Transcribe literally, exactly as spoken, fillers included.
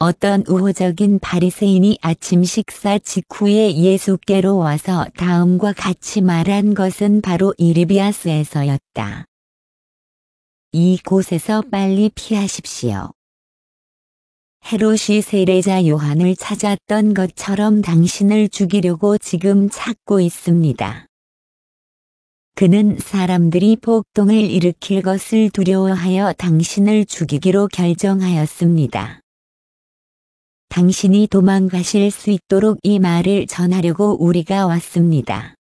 어떤 우호적인 바리새인이 아침 식사 직후에 예수께로 와서 다음과 같이 말한 것은 바로 이리비아스에서였다. 이곳에서 빨리 피하십시오. 헤롯이 세례자 요한을 찾았던 것처럼 당신을 죽이려고 지금 찾고 있습니다. 그는 사람들이 폭동을 일으킬 것을 두려워하여 당신을 죽이기로 결정하였습니다. 당신이 도망가실 수 있도록 이 말을 전하려고 우리가 왔습니다.